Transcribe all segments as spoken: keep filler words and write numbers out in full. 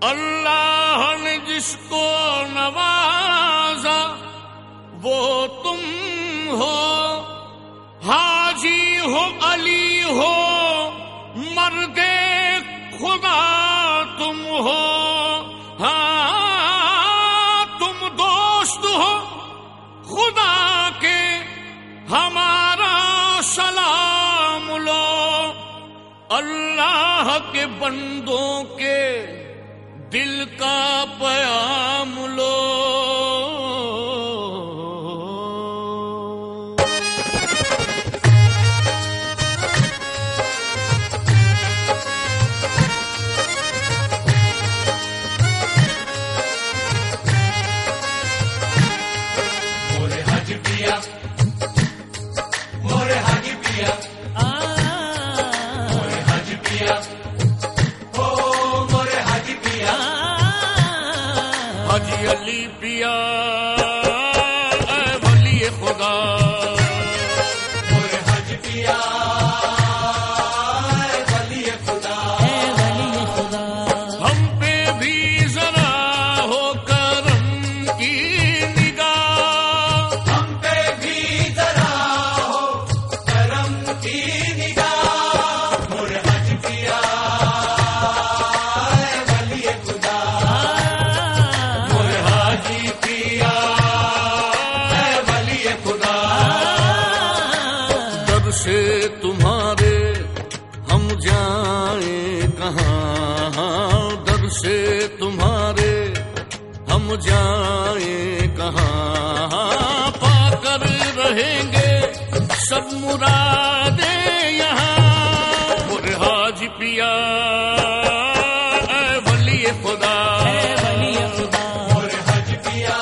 अल्लाह ने जिसको नवाजा वो तुम हो, हाजी हो अली हो मर्दे खुदा तुम हो, हाँ तुम दोस्त हो खुदा के हमारा सलाम लो, अल्लाह के बंदों के दिल का प्याम लो। मोरे हाजी पिया, मोरे हाजी पिया, मोरे हाजी पिया, ओ मोरे हाजी पिया, हाजी अली पिया ऐ वली खुदा, मोरे हाजी पिया, ऐ वली खुदा, ऐ वली खुदा, हम पे भी जरा हो करम की निगाह, हम पे भी जरा हो करम की निगाह, मोरे हाजी पिया, ऐ वली खुदा, मोरे हाजी पिया ऐ वली खुदा, दर से तुम्हारे हम जाए कहाँ, दर से तुम्हारे हम जाए कहाँ, पाकर रहेंगे सब मुरादे यहाँ, मोरे हाजी पिया ऐ वली खुदा, ऐ वली खुदा, मोरे हाजी पिया,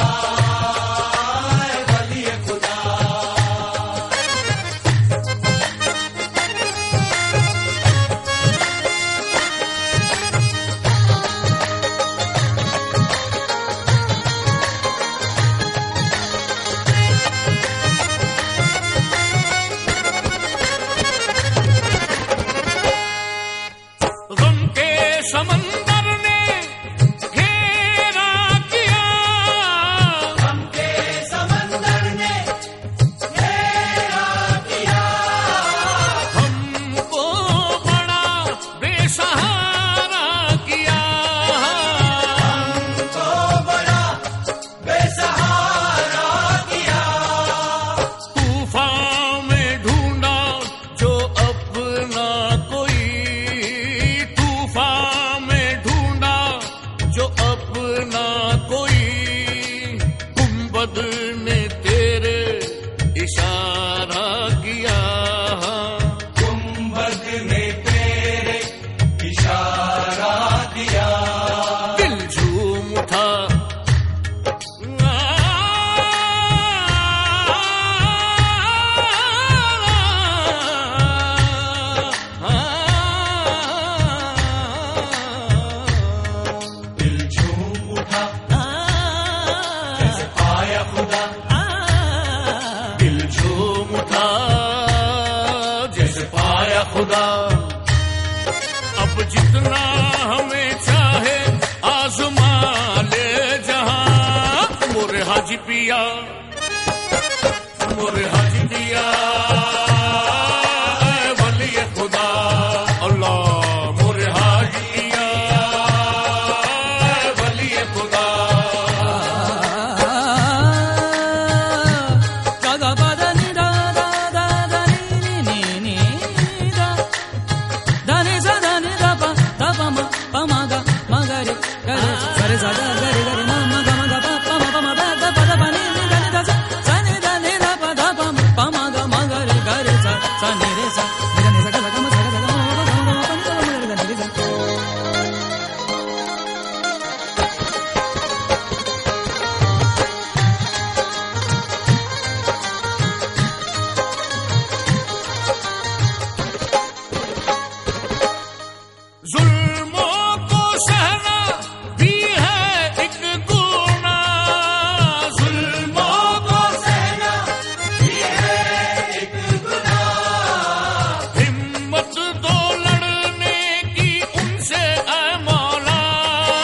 ऐ वली खुदा, गम के समंदर ने घेरा किया, हमके समंदर ने घेरा किया, हमको बड़ा बेसहारा किया, हमको बड़ा बेसहारा किया, तूफान में ढूंढा जो अपना कोई, तूफान में ढूंढा जो अपना कोई, गुंबद ने तेरे इशारा किया, गुंबद ने तेरे इशारा दिया, दिल झूम उठा दिल झूम उठा जैसे पाया खुदा, दिल झूम उठा जैसे पाया खुदा, अब जितना हमें चाहे आजमा ले जहां, मोरे हाजी पिया, मोरे हाजी पिया ऐ वली खुदा, अल्लाह मोरे हाजी पिया ऐ वली खुदा, गा गा दा नि दा दा दा दा नि नि नि दा, दा नि सा दा नि दा पा दा पा मा पा मा गा मा गा रे गा रे सा रे सा गा गा रे गा रे मा मा गा मा गा पा पा मा पा मा दा दा पा दा पा नि नि दा नि दा सा सा नि दा नि दा पा दा पा मा पा मा गा मा गा रे गा रे सा सा नि रे सा नि दा नि सा गा गा मा सा गा गा मा मा गा मा मा पा नि दा मा रे गा नि रे सा। जुल्मों को सहना भी है एक गुनाह, जुल्मों को सहना भी है एक गुनाह, हिम्मत दो लड़ने की उनसे ऐ मौला,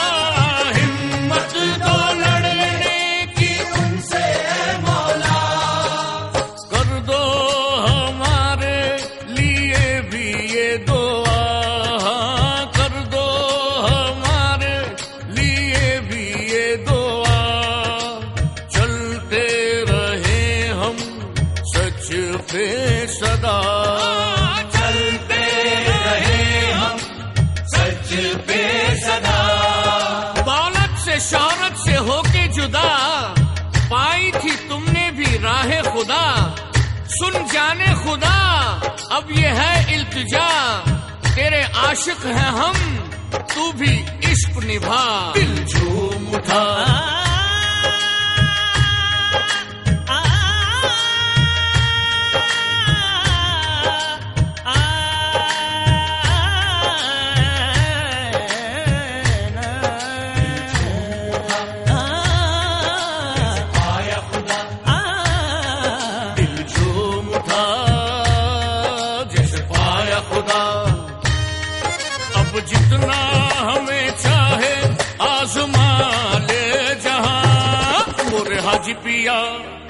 खुदा, सुन जाने खुदा, अब ये है इल्तिजा, तेरे आशिक हैं हम, तू भी इश्क निभा। दिल झूम उठा, जितना हमें चाहे आज़मा ले जहां, मोरे हाजी पिया